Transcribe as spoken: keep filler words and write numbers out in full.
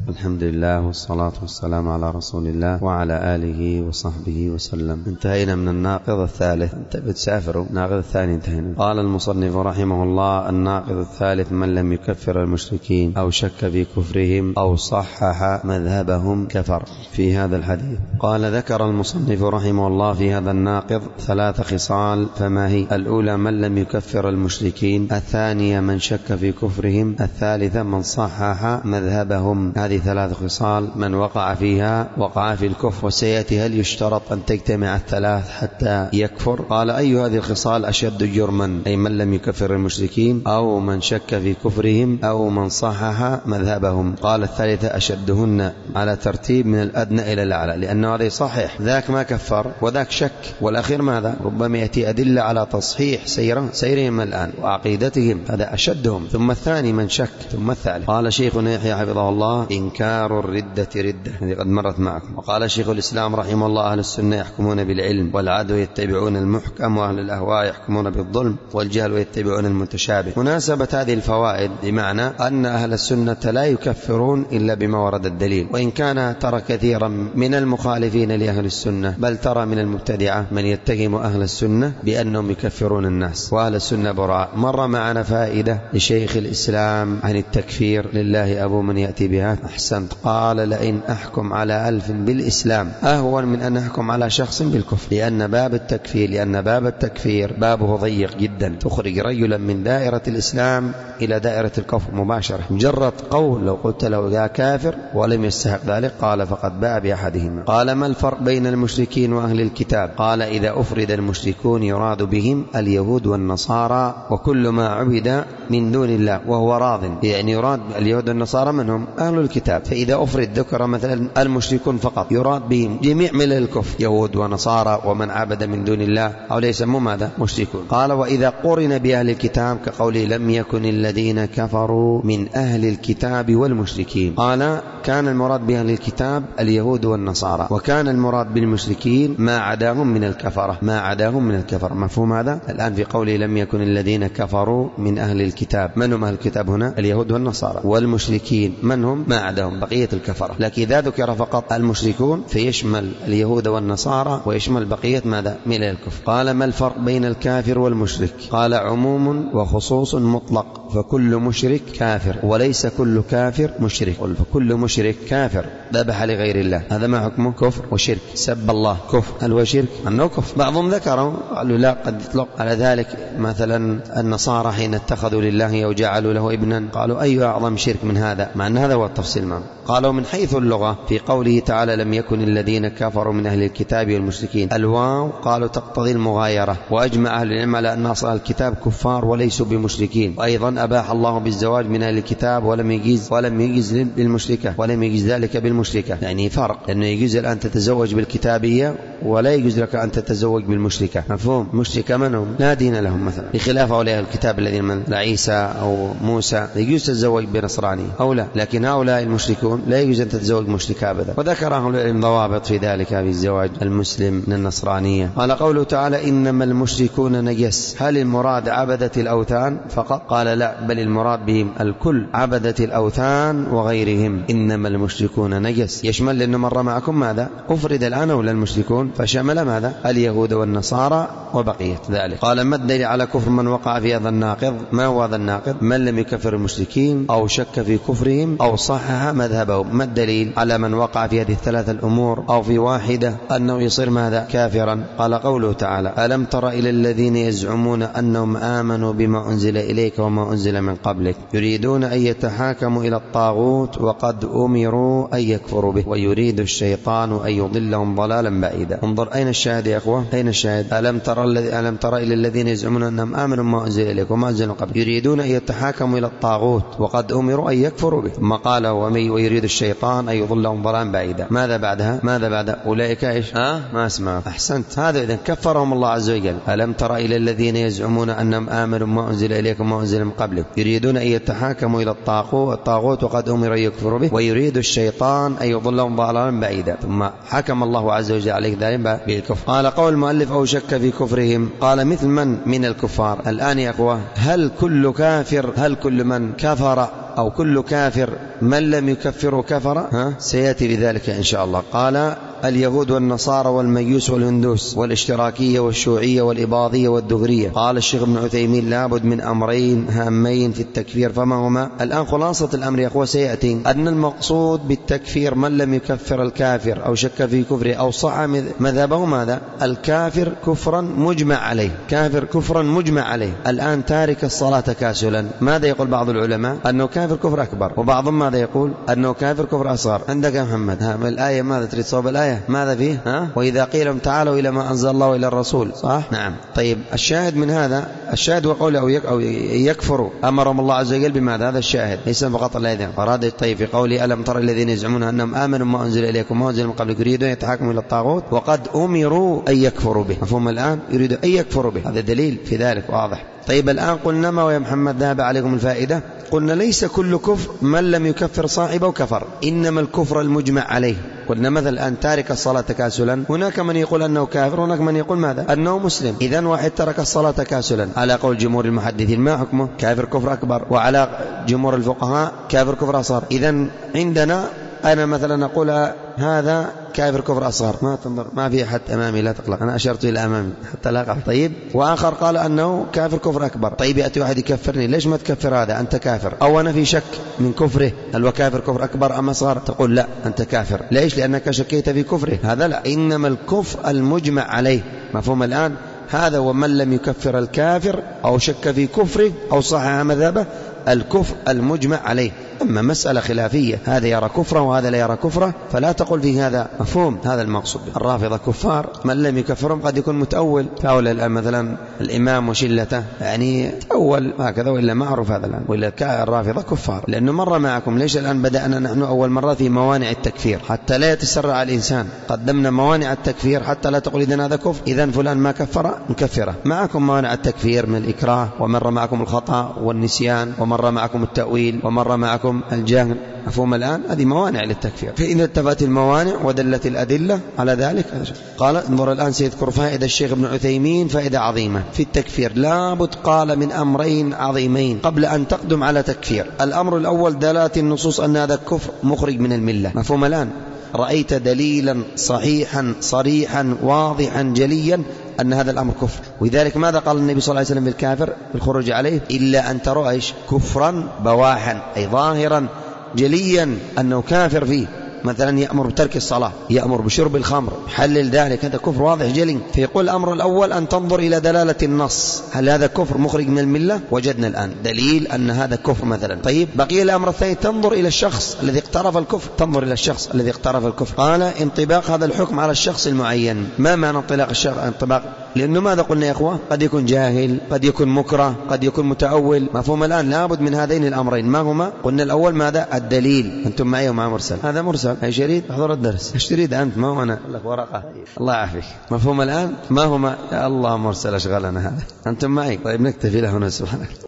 الحمد لله والصلاة والسلام على رسول الله وعلى آله وصحبه وسلم. انتهينا من الناقض الثالث. انت بتسافروا الناقض الثاني انتهينا. قال المصنف رحمه الله: الناقض الثالث من لم يكفر المشركين أو شك في كفرهم أو صحح مذهبهم كفر. في هذا الحديث قال: ذكر المصنف رحمه الله في هذا الناقض ثلاث خصال، فما هي؟ الأولى من لم يكفر المشركين، الثانية من شك في كفرهم، الثالثة من صحح مذهبهم. هذه ثلاث خصال من وقع فيها وقع في الكفر. وسيأتي هل يشترط أن تجتمع الثلاث حتى يكفر؟ قال: أي هذه الخصال أشد جرما؟ أي من لم يكفر المشركين أو من شك في كفرهم أو من صحح مذهبهم. قال: الثالثة أشدهن على ترتيب من الأدنى إلى الأعلى، لأنه هذا يصحح، ذاك ما كفر وذاك شك، والأخير ماذا؟ ربما يأتي أدلة على تصحيح سيرهم سيرهم الآن وعقيدتهم، هذا أشدهم. ثم الثاني من شك، ثم الثالث. قال شيخنا يحيى حفظه الله: إنكار الردة ردة، هذه قد مرت معكم. وقال شيخ الإسلام رحمه الله: أهل السنة يحكمون بالعلم، والعدو يتبعون المحكم، وأهل الأهواء يحكمون بالظلم، والجهل يتبعون المتشابه. مناسبة هذه الفوائد بمعنى أن أهل السنة لا يكفرون إلا بما ورد الدليل، وإن كان ترى كثيرا من المخالفين لأهل السنة، بل ترى من المبتدعة من يتهم أهل السنة بأنهم يكفرون الناس، وأهل السنة براء. مر معنا فائدة لشيخ الإسلام عن التكفير: لله أبو من يأتي بها. أحسنت. قال: لئن أحكم على ألف بالإسلام أهون من أن أحكم على شخص بالكفر، لأن باب التكفير لأن باب التكفير بابه ضيق جدا، تخرج رجلا من دائرة الإسلام إلى دائرة الكفر مباشرة. مجرد قول لو قلت له يا كافر ولم يستحق ذلك قال فقد باء بأحدهما. قال: ما الفرق بين المشركين وأهل الكتاب؟ قال: إذا أفرد المشركون يراد بهم اليهود والنصارى وكل ما عبد من دون الله وهو راض، يعني يراد اليهود والنصارى منهم أهل الكتاب. فإذا أفرد ذكر مثلا المشركون فقط يراد بهم جميع ملل الكفر، يهود ونصارى ومن عبد من دون الله، أو ليس ماذا؟ مشركون. قال: وإذا قرن بأهل الكتاب كقوله لم يكن الذين كفروا من أهل الكتاب والمشركين. قال: كان المراد بأهل الكتاب اليهود والنصارى، وكان المراد بالمشركين ما عداهم من الكفرة، ما عداهم من الكفر. مفهوم هذا؟ الآن في قوله لم يكن الذين كفروا من أهل الكتاب، من هم أهل الكتاب هنا؟ اليهود والنصارى. والمشركين من هم؟ ما عداهم بقية الكفرة. لكن إذا ذكر فقط المشركون فيشمل اليهود والنصارى ويشمل بقية ماذا؟ من الكفر. قال: ما الفرق بين الكافر والمشرك؟ قال: عموم وخصوص مطلق، فكل مشرك كافر وليس كل كافر مشرك. قل: فكل مشرك كافر ذبح لغير الله، هذا ما حكمه؟ كفر وشرك. سب الله كفر، هل هو شرك؟ أنه كفر. بعضهم ذكروا قالوا لا، قد يطلق على ذلك مثلا النصارى حين اتخذوا لله وجعلوا له ابنا، قالوا أي أعظم شرك من هذا؟ مع أن هذا هو التفصيل معه. قالوا من حيث اللغة في قوله تعالى لم يكن الذين كفروا من أهل الكتاب والمشركين، الواو قالوا تقتضي المغايرة، وأجمع أهل العلم على أن أصل الكتاب كفار وليسوا بمشركين. وأيضا أباح الله بالزواج من أهل الكتاب ولم يجيز ولم يجيز للمشركة، ولم يجيز ذلك بالمشركة، يعني فرق، لأنه يجوز الآن تتزوج بالكتابية ولا يجوز لك أن تتزوج بالمشركة. مفهوم؟ مشركة منهم لا دين لهم مثلا، بخلاف أولياء الكتاب الذين من عيسى أو موسى يجوز تتزوج بنصراني أو لا، لكن هؤلاء المشركون لا يجوز أن تتزوج مشركة أبدا. وذكر أهل العلم ضوابط في ذلك في الزواج المسلم من النصرانية. قال قوله تعالى إنما المشركون نجس، هل المراد عبدة الأوثان فقط؟ قال لا، بل المراد بهم الكل، عبدة الأوثان وغيرهم. إنما المشركون نجس يشمل، لأنه مر معكم ماذا؟ أفرد الآن ولا المشركون، فشمل ماذا؟ اليهود والنصارى وبقية ذلك. قال ما الدليل على كفر من وقع في هذا الناقض؟ ما هو هذا الناقض؟ من لم يكفر المشركين أو شك في كفرهم أو صحح مذهبهم. ما الدليل على من وقع في هذه الثلاث الأمور أو في واحدة أنه يصير ماذا؟ كافرا. قال قوله تعالى ألم تر إلى الذين يزعمون أنهم آمنوا بما أنزل إليك وما أنزل من قبلك يريدون أن يتحاكموا إلى الطاغوت وقد أمروا أن يكفروا به ويريد الشيطان أن يضلهم ضلالا بعيدا. انظر أين الشاهد يا أخوة؟ أين الشاهد؟ ألم تر ألم تر إلى الذين يزعمون أنهم آمنوا بما أنزل إليك وما أنزل من قبلك يريدون أن يتحاكموا إلى الطاغوت وقد أمروا أن يكفروا به. ثم قال ويريد الشيطان أن يضلهم ضلالا بعيدا. ماذا بعدها؟ ماذا بعد أولئك إيش؟ ها؟ ما اسمع. أحسنت. هذا إذن كفرهم الله عز وجل. ألم تر إلى الذين يزعمون أنهم آمنوا بما أنزل إليك وما أنزل من قبلك يريدون أن يتحاكموا إلى الطاغوت وقد أمروا أن يكفروا به ويريد الشيطان أن يضلهم ضلالا بعيدا. ثم حكم الله عز وجل عليه ذلك بالكفر. قال قول المؤلف أو شك في كفرهم، قال مثل من من الكفار. الآن يا أخوة هل كل كافر هل كل من كفر أو كل كافر من لم يكفره كفر، ها سيأتي بذلك إن شاء الله. قال اليهود والنصارى والمجوس والهندوس والاشتراكية والشيوعية والإباضية والدغرية. قال الشيخ ابن عثيمين لابد من أمرين هامين في التكفير، فما هما؟ الآن خلاصة الأمر يا أخوة سيأتي أن المقصود بالتكفير من لم يكفر الكافر أو شك في كفره أو صح مذهبه ماذا؟ الكافر كفرا مجمع عليه، كافر كفرا مجمع عليه. الآن تارك الصلاة تكاسلا، ماذا يقول بعض العلماء؟ أنه كافر كفر أكبر، وبعضهم ماذا يقول؟ أنه كافر كفر أصغر. عندك يا محمد ها الآية ماذا تريد صوب الآية؟ ماذا فيه؟ ها؟ وإذا قيل لهم تعالوا إلى ما أنزل الله وإلى الرسول، صح؟ نعم. طيب الشاهد من هذا، الشاهد وقوله أو, يك أو يكفروا أمرهم الله عز وجل بماذا؟ هذا الشاهد ليس فقط الأذان. أراد طيب في قوله ألم تر الذين يزعمون أنهم آمنوا ما أنزل إليكم ما أنزل من قبلكم يريدون يتحاكموا إلى الطاغوت وقد أمروا أن يكفروا به. مفهوم الآن؟ يريدون أن يكفروا به، هذا دليل في ذلك واضح. طيب الآن قلنا ما ويا محمد ذهب عليكم الفائدة، قلنا ليس كل كفر من لم يكفر صاحبه كفر، إنما الكفر المجمع عليه. قلنا مثلا الآن تارك الصلاة تكاسلا، هناك من يقول أنه كافر، هناك من يقول ماذا؟ أنه مسلم. إذن واحد ترك الصلاة تكاسلا على قول جمهور المحدثين ما حكمه؟ كافر كفر أكبر، وعلى جمهور الفقهاء كافر كفر أصغر. إذن عندنا أنا مثلا أقول هذا كافر كفر أصغر، ما تنظر ما في أحد أمامي لا تقلق، أنا أشرت إلى أمامي حتى لا أقع. طيب وآخر قال أنه كافر كفر أكبر. طيب يأتي واحد يكفرني، ليش ما تكفر هذا؟ أنت كافر. أو أنا في شك من كفره، هل هو كافر كفر أكبر أم أصغر؟ تقول لا أنت كافر. ليش؟ لأنك شكيت في كفره. هذا لا، إنما الكفر المجمع عليه. مفهوم الآن؟ هذا ومن لم يكفر الكافر أو شك في كفره أو صحح مذهبه، الكفر المجمع عليه. أما مسألة خلافية، هذا يرى كفره وهذا لا يرى كفره، فلا تقول في هذا. مفهوم؟ هذا المقصود. الرافضة كفار، من لم يكفرهم قد يكون متأول، فأول الآن مثلا الإمام وشلته يعني تأول هكذا، وإلا معروف هذا الآن، وإلا الرافضة كفار. لأنه مر معكم ليش الآن بدأنا نحن أول مرة في موانع التكفير حتى لا يتسرع الإنسان. قدمنا موانع التكفير حتى لا تقول إذن هذا كفر، إذن فلان ما كفر نكفره. معكم موانع التكفير من الإكراه، ومر معكم الخطأ والنسيان، ومر معكم التأويل، ومر معكم الجهل. مفهوم الآن؟ هذه موانع للتكفير. فإذا اتفقت الموانع ودلت الأدلة على ذلك. قال انظر الآن سيذكر فائدة الشيخ ابن عثيمين، فائدة عظيمة في التكفير. لابد قال من أمرين عظيمين قبل أن تقدم على تكفير. الأمر الأول دلالة النصوص أن هذا الكفر مخرج من الملة. مفهوم الآن؟ رأيت دليلا صحيحا صريحا واضحا جليا أن هذا الأمر كفر. ولذلك ماذا قال النبي صلى الله عليه وسلم بالكافر بالخروج عليه؟ إلا أن تروا إيش؟ كفرا بواحا، أي ظاهرا جليا أنه كافر فيه. مثلا يأمر بترك الصلاة، يأمر بشرب الخمر، حلل ذلك، هذا كفر واضح جلي. فيقول الأمر الأول أن تنظر إلى دلالة النص، هل هذا كفر مخرج من الملة؟ وجدنا الآن دليل أن هذا كفر مثلا. طيب بقي الأمر الثاني تنظر إلى الشخص الذي اقترف الكفر، تنظر إلى الشخص الذي اقترف الكفر. قال انطباق هذا الحكم على الشخص المعين. ما معنى انطلاق الشخص؟ انطباق لأنه ماذا قلنا يا أخوة؟ قد يكون جاهل، قد يكون مكره، قد يكون متأول. مفهوم الآن؟ لابد من هذين الأمرين. ما هما؟ قلنا الأول ماذا؟ الدليل. أنتم معي ومع مرسل، هذا مرسل. أي شريد احضر الدرس، ايش تريد أنت؟ ما هو أنا لك ورقة. الله يعافيك. مفهوم الآن؟ ما هما؟ يا الله مرسل أشغلنا هذا. أنتم معي؟ طيب نكتفي له هنا. سبحانك.